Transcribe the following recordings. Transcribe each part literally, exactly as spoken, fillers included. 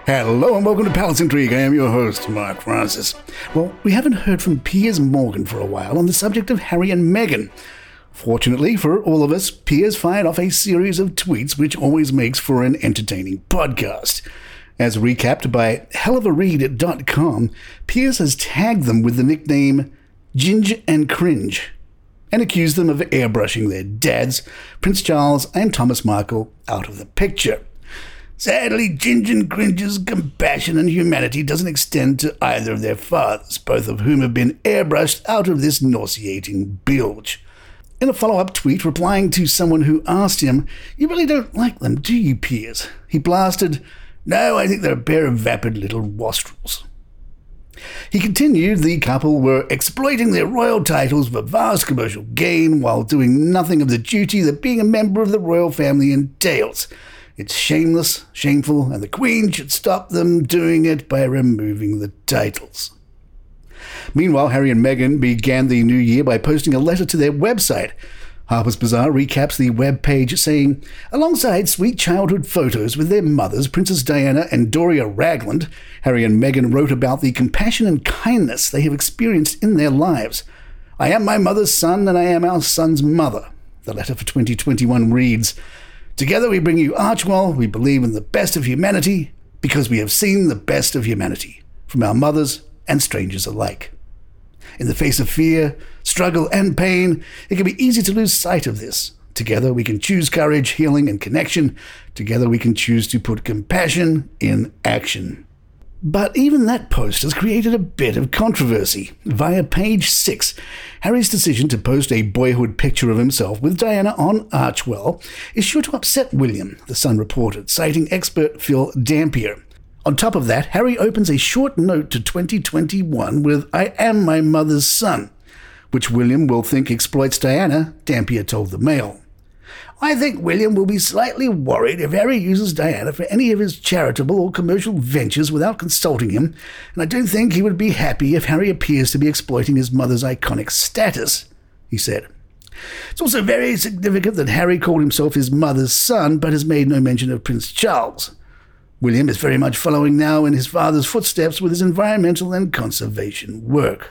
Hello and welcome to Palace Intrigue. I am your host, Mark Francis. Well, we haven't heard from Piers Morgan for a while on the subject of Harry and Meghan. Fortunately for all of us, Piers fired off a series of tweets which always makes for an entertaining podcast. As recapped by hell of a read dot com, Piers has tagged them with the nickname Ginge and Cringe and accused them of airbrushing their dads, Prince Charles and Thomas Markle, out of the picture. Sadly, Ginge and Cringe's compassion and humanity doesn't extend to either of their fathers, both of whom have been airbrushed out of this nauseating bilge. In a follow-up tweet replying to someone who asked him, "You really don't like them, do you, Piers?" he blasted, "No, I think they're a pair of vapid little wastrels." He continued the couple were exploiting their royal titles for vast commercial gain while doing nothing of the duty that being a member of the royal family entails. It's shameless, shameful, and the Queen should stop them doing it by removing the titles. Meanwhile, Harry and Meghan began the new year by posting a letter to their website. Harper's Bazaar recaps the web page saying, alongside sweet childhood photos with their mothers, Princess Diana and Doria Ragland, Harry and Meghan wrote about the compassion and kindness they have experienced in their lives. I am my mother's son and I am our son's mother. The letter for twenty twenty-one reads, Together we bring you Archewell. We believe in the best of humanity because we have seen the best of humanity from our mothers and strangers alike. In the face of fear, struggle, and pain, it can be easy to lose sight of this. Together we can choose courage, healing, and connection. Together we can choose to put compassion in action. But even that post has created a bit of controversy. Via page six, Harry's decision to post a boyhood picture of himself with Diana on Archewell is sure to upset William, the Sun reported, citing expert Phil Dampier. On top of that, Harry opens a short note to twenty twenty-one with I am my mother's son, which William will think exploits Diana, Dampier told the Mail. I think William will be slightly worried if Harry uses Diana for any of his charitable or commercial ventures without consulting him, and I don't think he would be happy if Harry appears to be exploiting his mother's iconic status, he said. It's also very significant that Harry called himself his mother's son, but has made no mention of Prince Charles. William is very much following now in his father's footsteps with his environmental and conservation work.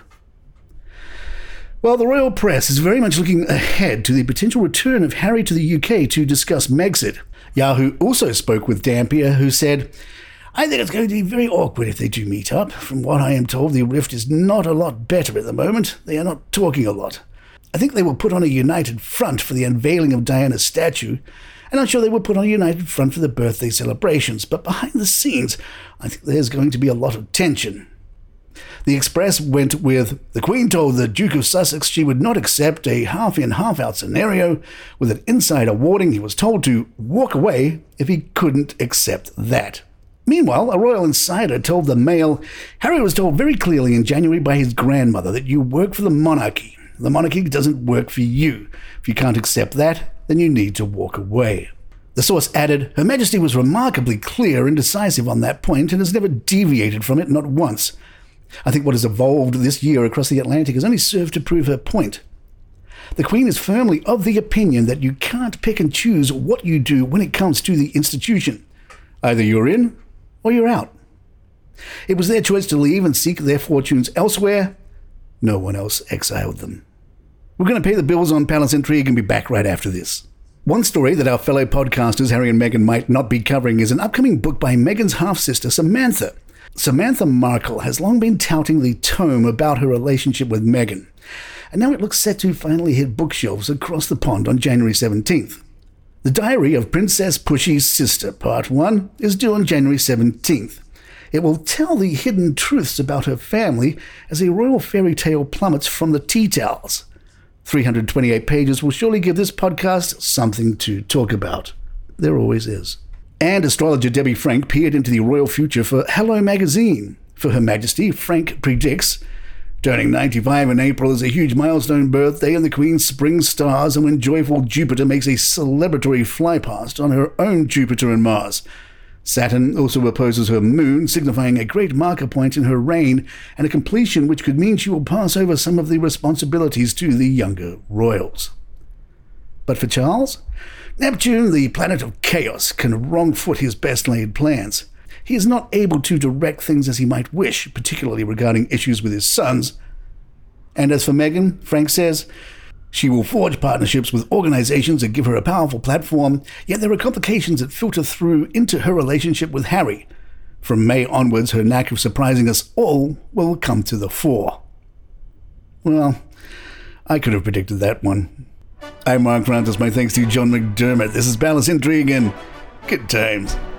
Well, the royal press is very much looking ahead to the potential return of Harry to the U K to discuss Megxit. Yahoo also spoke with Dampier, who said, I think it's going to be very awkward if they do meet up. From what I am told, the rift is not a lot better at the moment. They are not talking a lot. I think they will put on a united front for the unveiling of Diana's statue, and I'm sure they will put on a united front for the birthday celebrations, but behind the scenes, I think there's going to be a lot of tension. The Express went with, the Queen told the Duke of Sussex she would not accept a half-in, half-out scenario. With an insider warning, he was told to walk away if he couldn't accept that. Meanwhile, a royal insider told the Mail, Harry was told very clearly in January by his grandmother that you work for the monarchy. The monarchy doesn't work for you. If you can't accept that, then you need to walk away. The source added, Her Majesty was remarkably clear and decisive on that point and has never deviated from it, not once. I think what has evolved this year across the Atlantic has only served to prove her point. The Queen is firmly of the opinion that you can't pick and choose what you do when it comes to the institution. Either you're in or you're out. It was their choice to leave and seek their fortunes elsewhere. No one else exiled them. We're going to pay the bills on Palace Intrigue and be back right after this. One story that our fellow podcasters Harry and Meghan might not be covering is an upcoming book by Meghan's half-sister Samantha. Samantha Markle has long been touting the tome about her relationship with Meghan, and now it looks set to finally hit bookshelves across the pond on January seventeenth. The Diary of Princess Pushy's Sister, Part one, is due on January seventeenth. It will tell the hidden truths about her family as a royal fairy tale plummets from the tea towels. three hundred twenty-eight pages will surely give this podcast something to talk about. There always is. And astrologer Debbie Frank peered into the royal future for Hello Magazine. For Her Majesty, Frank predicts, turning ninety-five in April is a huge milestone birthday in the Queen's spring stars, and when joyful Jupiter makes a celebratory flypast on her own Jupiter and Mars. Saturn also opposes her moon, signifying a great marker point in her reign and a completion which could mean she will pass over some of the responsibilities to the younger royals. But for Charles, Neptune, the planet of chaos, can wrong-foot his best-laid plans. he is not able to direct things as he might wish, particularly regarding issues with his sons. And as for Meghan, Frank says, she will forge partnerships with organizations that give her a powerful platform, yet there are complications that filter through into her relationship with Harry. From May onwards, her knack of surprising us all will come to the fore. Well, I could have predicted that one. I'm Mark Francis. My thanks to John McDermott. This is Palace Intrigue and good times.